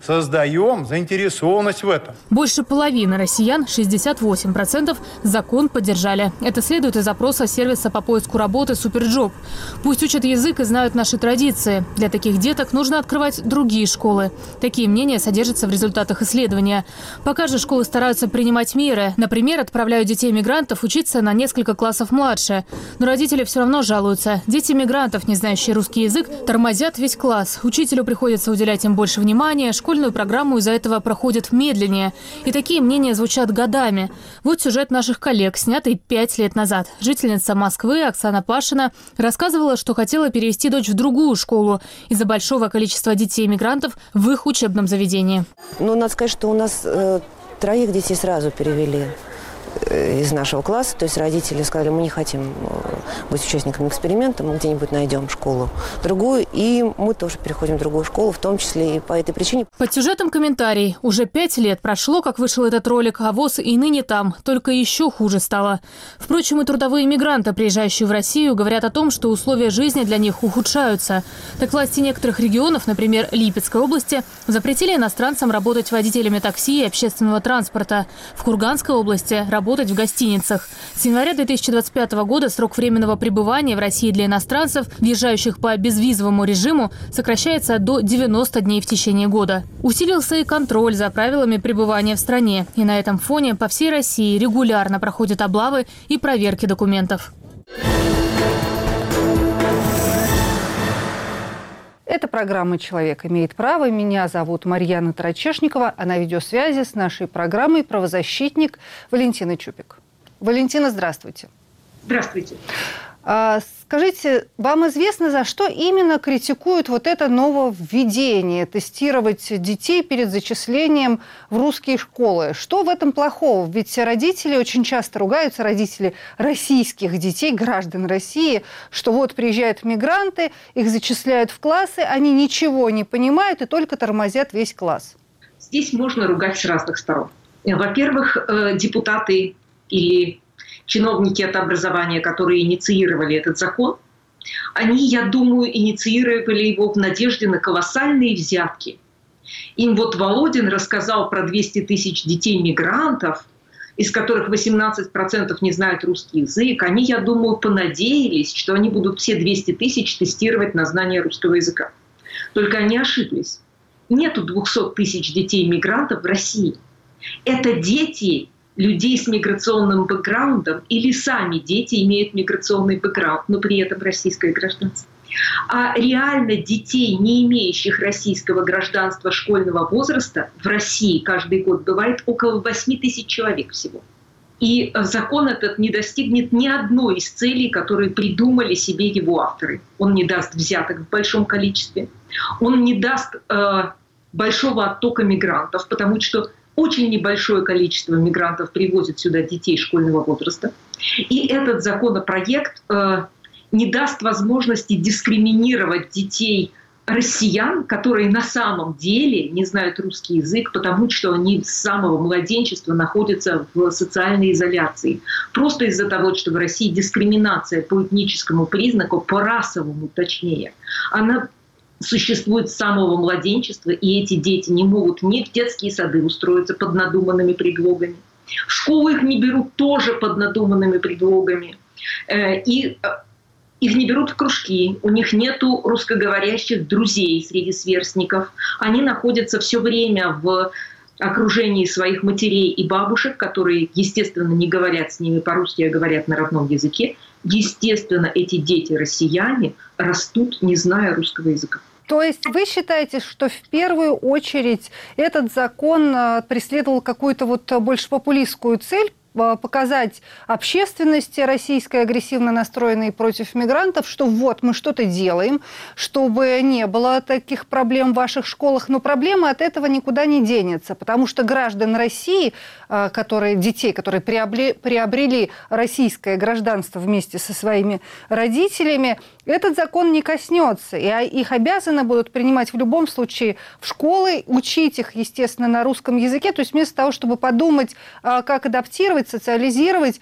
создаем заинтересованность в этом. Больше половины россиян, 68%, закон поддержали. Это следует из запроса сервиса по поиску работы «Суперджоп». Пусть учат язык и знают наши традиции. Для таких деток нужно открывать другие школы. Такие мнения содержатся в результатах исследования. Пока же школы стараются принимать меры. Например, отправляют детей-мигрантов учиться на несколько классов младше. Но родители все равно жалуются. Дети мигрантов, не знающие русский язык, тормозят весь класс. Учителю приходится уделять им больше внимания. Школьную программу из-за этого проходит медленнее. И такие мнения звучат годами. Вот сюжет наших коллег, снятый 5 лет назад. Жительница Москвы Оксана Пашина рассказывала, что хотела перевести дочь в другую школу из-за большого количества детей-мигрантов в их учебном заведении. Ну, надо сказать, что у нас 3 детей сразу перевели из нашего класса. То есть родители сказали, мы не хотим быть участниками эксперимента, мы где-нибудь найдем школу другую. И мы тоже переходим в другую школу, в том числе и по этой причине. Под сюжетом комментарий. Уже 5 лет прошло, как вышел этот ролик, а ВОС и ныне там. Только еще хуже стало. Впрочем, и трудовые мигранты, приезжающие в Россию, говорят о том, что условия жизни для них ухудшаются. Так власти некоторых регионов, например, Липецкой области, запретили иностранцам работать водителями такси и общественного транспорта. В Курганской области – работать в гостиницах. С января 2025 года срок временного пребывания в России для иностранцев, въезжающих по безвизовому режиму, сокращается до 90 дней в течение года. Усилился и контроль за правилами пребывания в стране. И на этом фоне по всей России регулярно проходят облавы и проверки документов. Это программа «Человек имеет право». Меня зовут Марьяна Тарачешникова, а на видеосвязи с нашей программой правозащитник Валентина Чупик. Валентина, здравствуйте. Здравствуйте. Скажите, вам известно, за что именно критикуют вот это нововведение – тестировать детей перед зачислением в русские школы? Что в этом плохого? Ведь родители очень часто ругаются, родители российских детей, граждан России, что вот приезжают мигранты, их зачисляют в классы, они ничего не понимают и только тормозят весь класс. Здесь можно ругать с разных сторон. Во-первых, депутаты или чиновники от образования, которые инициировали этот закон, они, я думаю, инициировали его в надежде на колоссальные взятки. Им вот Володин рассказал про 200 тысяч детей-мигрантов, из которых 18% не знают русский язык. Они, я думаю, понадеялись, что они будут все 200 тысяч тестировать на знание русского языка. Только они ошиблись. Нету 200 тысяч детей-мигрантов в России. Это дети людей с миграционным бэкграундом или сами дети имеют миграционный бэкграунд, но при этом российское гражданство. А реально детей, не имеющих российского гражданства школьного возраста, в России каждый год бывает около 8 тысяч человек всего. И закон этот не достигнет ни одной из целей, которые придумали себе его авторы. Он не даст взяток в большом количестве, он не даст большого оттока мигрантов, потому что очень небольшое количество мигрантов привозит сюда детей школьного возраста. И этот законопроект не даст возможности дискриминировать детей россиян, которые на самом деле не знают русский язык, потому что они с самого младенчества находятся в социальной изоляции. Просто из-за того, что в России дискриминация по этническому признаку, по расовому точнее, она существует с самого младенчества, и эти дети не могут ни в детские сады устроиться под надуманными предлогами. В школу их не берут тоже под надуманными предлогами. И их не берут в кружки, у них нету русскоговорящих друзей среди сверстников. Они находятся все время в окружении своих матерей и бабушек, которые, естественно, не говорят с ними по-русски, а говорят на родном языке. Естественно, эти дети-россияне растут, не зная русского языка. То есть вы считаете, что в первую очередь этот закон преследовал какую-то вот больше популистскую цель, показать общественности российской, агрессивно настроенной против мигрантов, что вот мы что-то делаем, чтобы не было таких проблем в ваших школах, но проблема от этого никуда не денется, потому что граждан России, детей, которые приобрели российское гражданство вместе со своими родителями, этот закон не коснется, и их обязаны будут принимать в любом случае в школы, учить их, естественно, на русском языке, то есть вместо того, чтобы подумать, как адаптировать, социализировать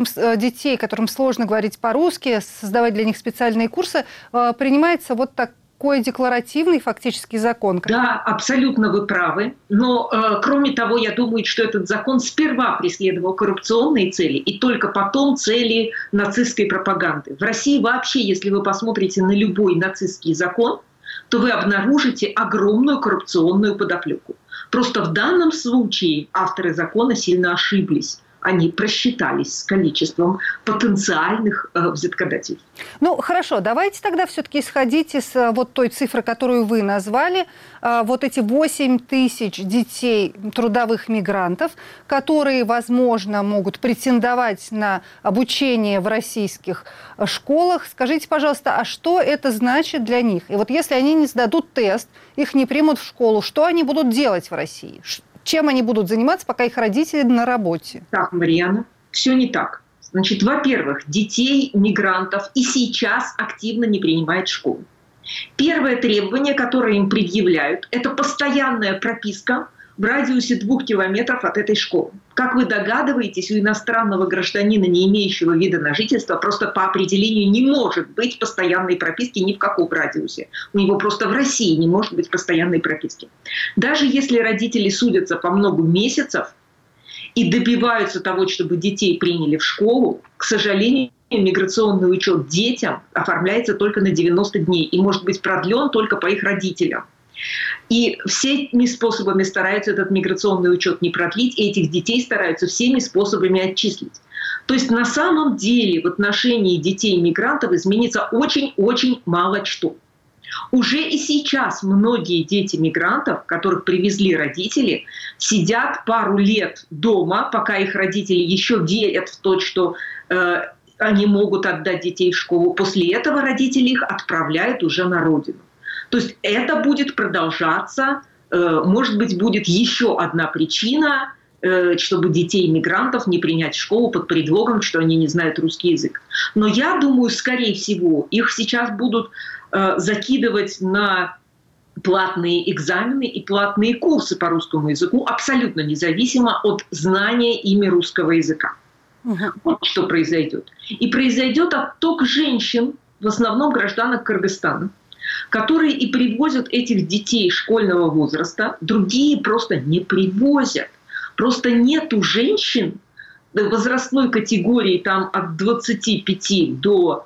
детей, которым сложно говорить по-русски, создавать для них специальные курсы, принимается вот такой декларативный фактически закон. Да, абсолютно вы правы. Но, кроме того, я думаю, что этот закон сперва преследовал коррупционные цели и только потом цели нацистской пропаганды. В России вообще, если вы посмотрите на любой нацистский закон, то вы обнаружите огромную коррупционную подоплеку. Просто в данном случае авторы закона сильно ошиблись. Они просчитались с количеством потенциальных взяткодателей. Ну, хорошо, давайте тогда все-таки исходить из вот той цифры, которую вы назвали, вот эти 8 тысяч детей трудовых мигрантов, которые, возможно, могут претендовать на обучение в российских школах. Скажите, пожалуйста, а что это значит для них? И вот если они не сдадут тест, их не примут в школу, что они будут делать в России? Чем они будут заниматься, пока их родители на работе? Так, Марьяна, все не так. Значит, во-первых, детей мигрантов и сейчас активно не принимают в школу. Первое требование, которое им предъявляют, это постоянная прописка в радиусе 2 километров от этой школы. Как вы догадываетесь, у иностранного гражданина, не имеющего вида на жительство, просто по определению не может быть постоянной прописки ни в каком радиусе. У него просто в России не может быть постоянной прописки. Даже если родители судятся по много месяцев и добиваются того, чтобы детей приняли в школу, к сожалению, миграционный учет детям оформляется только на 90 дней и может быть продлен только по их родителям. И всеми способами стараются этот миграционный учет не продлить, и этих детей стараются всеми способами отчислить. То есть на самом деле в отношении детей-мигрантов изменится очень-очень мало что. Уже и сейчас многие дети мигрантов, которых привезли родители, сидят пару лет дома, пока их родители еще верят в то, что они могут отдать детей в школу. После этого родители их отправляют уже на родину. То есть это будет продолжаться. Может быть, будет еще одна причина, чтобы детей-мигрантов не принять в школу под предлогом, что они не знают русский язык. Но я думаю, скорее всего, их сейчас будут закидывать на платные экзамены и платные курсы по русскому языку, абсолютно независимо от знания ими русского языка. Вот что произойдет. И произойдет отток женщин, в основном гражданок Кыргызстана, которые и привозят этих детей школьного возраста, другие просто не привозят. Просто нету женщин возрастной категории там, от 25 до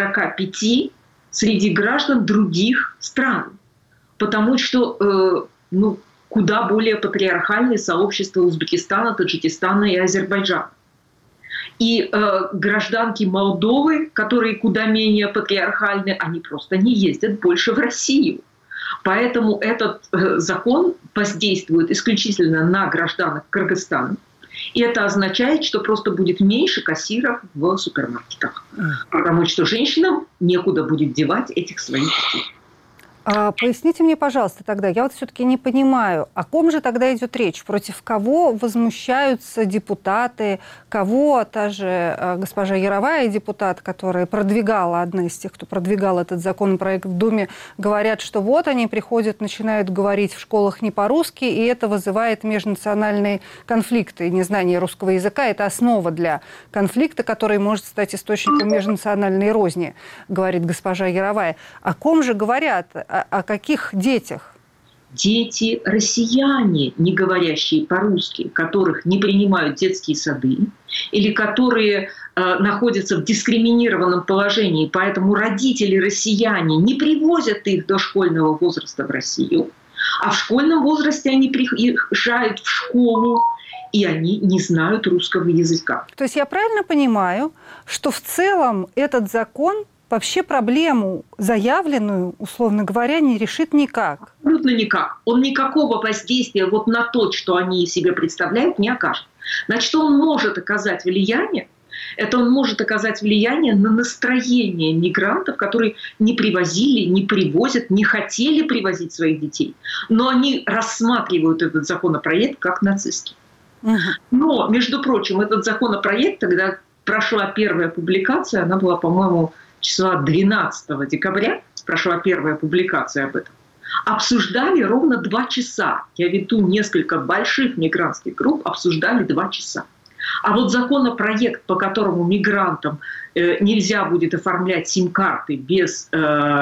45 среди граждан других стран. Потому что куда более патриархальные сообщества Узбекистана, Таджикистана и Азербайджана. И гражданки Молдовы, которые куда менее патриархальны, они просто не ездят больше в Россию. Поэтому этот закон воздействует исключительно на гражданок Кыргызстана. И это означает, что просто будет меньше кассиров в супермаркетах. Потому что женщинам некуда будет девать этих своих детей. Поясните мне, пожалуйста, тогда, я вот все-таки не понимаю, о ком же тогда идет речь? Против кого возмущаются депутаты? Кого та же госпожа Яровая, депутат, которая продвигала, одна из тех, кто продвигал этот законопроект в Думе, говорят, что вот они приходят, начинают говорить в школах не по-русски, и это вызывает межнациональные конфликты. Незнание русского языка – это основа для конфликта, который может стать источником межнациональной розни, говорит госпожа Яровая. О ком же говорят? О каких детях? Дети россияне, не говорящие по-русски, которых не принимают детские сады, или которые находятся в дискриминированном положении, поэтому родители россияне не привозят их до школьного возраста в Россию, а в школьном возрасте они приезжают в школу, и они не знают русского языка. То есть я правильно понимаю, что в целом этот закон вообще проблему заявленную, условно говоря, не решит никак? Абсолютно никак. Он никакого воздействия вот на то, что они себе представляют, не окажет. Значит, он может оказать влияние. Это он может оказать влияние на настроение мигрантов, которые не привозили, не привозят, не хотели привозить своих детей. Но они рассматривают этот законопроект как нацистский. Но, между прочим, этот законопроект, когда прошла первая публикация, она была, по-моему, числа 12 декабря, прошла первая публикация об этом, обсуждали ровно 2 часа. Я веду несколько больших мигрантских групп, обсуждали 2 часа. А вот законопроект, по которому мигрантам нельзя будет оформлять сим-карты без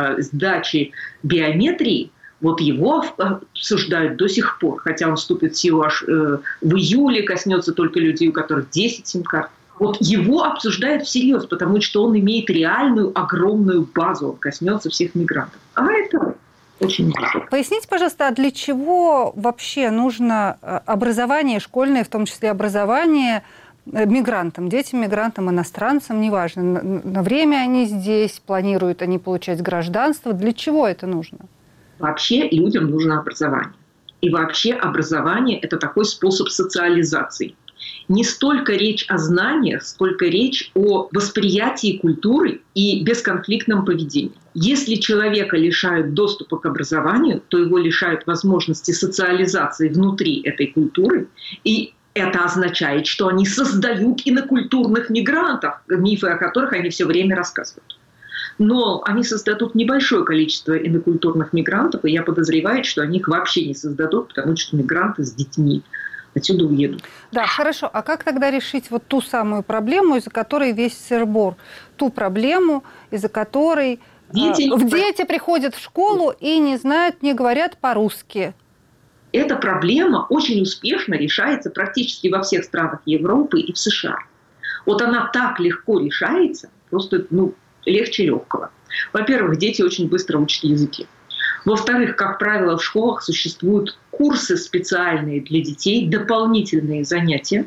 сдачи биометрии, вот его обсуждают до сих пор, хотя он вступит в силу аж в июле, коснется только людей, у которых 10 сим-карт. Вот его обсуждают всерьез, потому что он имеет реальную огромную базу, он коснется всех мигрантов. А это очень интересно. Поясните, пожалуйста, а для чего вообще нужно образование школьное, в том числе образование мигрантам, детям, мигрантам, иностранцам, неважно, на время они здесь, планируют они получать гражданство, для чего это нужно? Вообще людям нужно образование. И вообще образование – это такой способ социализации. Не столько речь о знаниях, сколько речь о восприятии культуры и бесконфликтном поведении. Если человека лишают доступа к образованию, то его лишают возможности социализации внутри этой культуры, и это означает, что они создают инокультурных мигрантов, мифы о которых они все время рассказывают. Но они создадут небольшое количество инокультурных мигрантов, и я подозреваю, что они их вообще не создадут, потому что мигранты с детьми отсюда уедут. Да, хорошо. А как тогда решить вот ту самую проблему, из-за которой весь сыр-бор? Ту проблему, из-за которой дети приходят в школу и не знают, не говорят по-русски? Эта проблема очень успешно решается практически во всех странах Европы и в США. Вот она так легко решается, просто легче легкого. Во-первых, дети очень быстро учат языки. Во-вторых, как правило, в школах существуют курсы специальные для детей, дополнительные занятия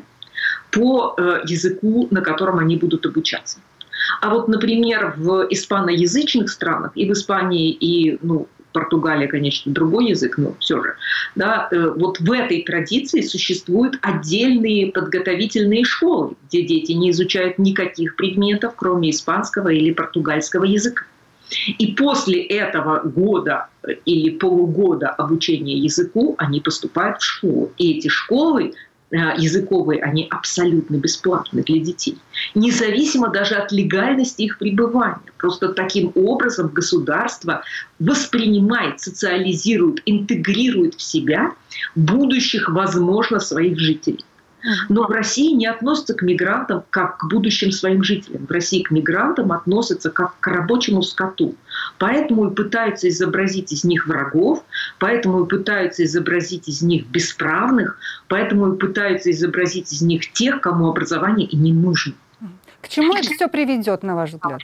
по языку, на котором они будут обучаться. А вот, например, в испаноязычных странах, и в Испании, и Португалия, конечно, другой язык, но все же, да, вот в этой традиции существуют отдельные подготовительные школы, где дети не изучают никаких предметов, кроме испанского или португальского языка. И после этого года или полугода обучения языку они поступают в школу. И эти школы языковые, они абсолютно бесплатны для детей. Независимо даже от легальности их пребывания. Просто таким образом государство воспринимает, социализирует, интегрирует в себя будущих, возможно, своих жителей. Но в России не относятся к мигрантам как к будущим своим жителям. В России к мигрантам относятся как к рабочему скоту. Поэтому и пытаются изобразить из них врагов, поэтому и пытаются изобразить из них бесправных, поэтому и пытаются изобразить из них тех, кому образование и не нужно. К чему это все приведет, на ваш взгляд?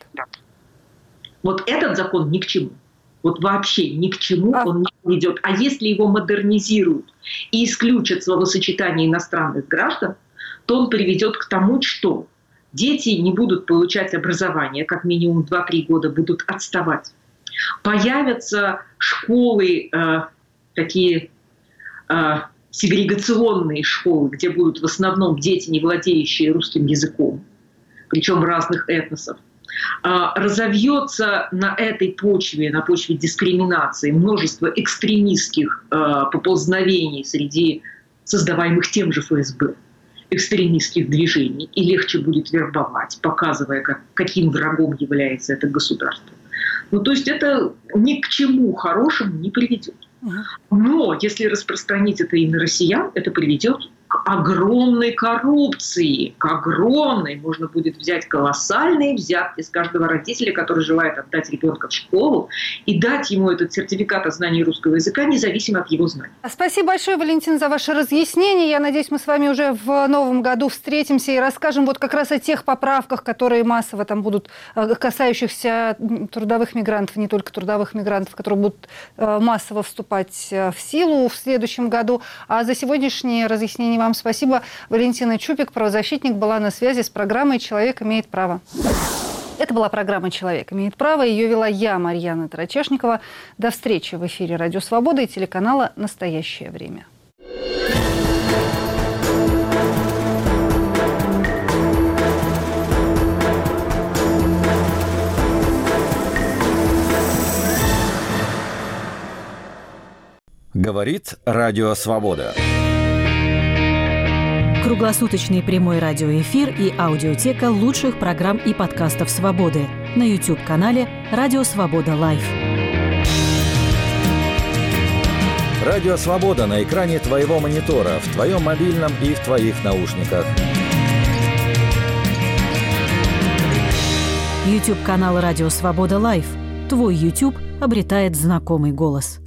Вот этот закон ни к чему. Вот вообще ни к чему он не приведет. А если его модернизируют и исключат словосочетание иностранных граждан, то он приведет к тому, что дети не будут получать образование, как минимум 2-3 года будут отставать. Появятся школы, такие сегрегационные школы, где будут в основном дети, не владеющие русским языком, причем разных этносов. Разовьется на этой почве, на почве дискриминации, множество экстремистских поползновений среди создаваемых тем же ФСБ, экстремистских движений, и легче будет вербовать, показывая, каким врагом является это государство. То есть это ни к чему хорошему не приведет. Но если распространить это и на россиян, это приведет к огромной коррупции, к огромной. Можно будет взять колоссальные взятки с каждого родителя, который желает отдать ребенка в школу, и дать ему этот сертификат о знании русского языка, независимо от его знаний. Спасибо большое, Валентина, за ваше разъяснение. Я надеюсь, мы с вами уже в новом году встретимся и расскажем вот как раз о тех поправках, которые массово там будут, касающихся трудовых мигрантов, не только трудовых мигрантов, которые будут массово вступать в силу в следующем году. А за сегодняшнее разъяснение вам спасибо. Валентина Чупик, правозащитник, была на связи с программой «Человек имеет право». Это была программа «Человек имеет право». Ее вела я, Марьяна Тарачешникова. До встречи в эфире «Радио Свобода» и телеканала «Настоящее время». Говорит Радио Свобода. Круглосуточный прямой радиоэфир и аудиотека лучших программ и подкастов «Свободы» на YouTube-канале «Радио Свобода Лайв». Радио Свобода на экране твоего монитора, в твоем мобильном и в твоих наушниках. YouTube-канал «Радио Свобода Лайв». Твой YouTube обретает знакомый голос.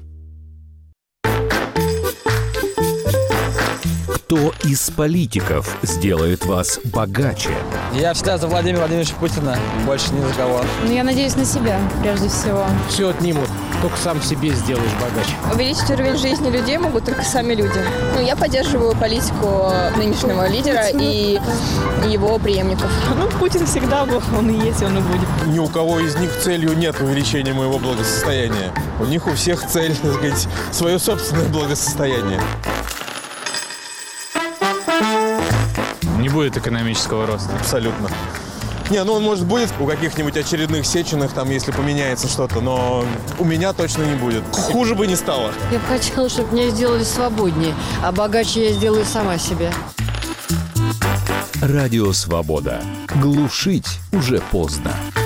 Кто из политиков сделает вас богаче? Я всегда за Владимира Владимировича Путина, больше ни за кого. Я надеюсь на себя, прежде всего. Все отнимут, только сам себе сделаешь богаче. Увеличить уровень жизни людей могут только сами люди. Я поддерживаю политику нынешнего лидера и его преемников. Путин всегда был, он и есть, он и будет. Ни у кого из них целью нет увеличения моего благосостояния. У них у всех цель, так сказать, свое собственное благосостояние. Не будет экономического роста. Абсолютно. Он, может, будет у каких-нибудь очередных Сеченых, там, если поменяется что-то, но у меня точно не будет. Хуже бы не стало. Я бы хотела, чтобы меня сделали свободнее, а богаче я сделаю сама себе. Радио Свобода. Глушить уже поздно.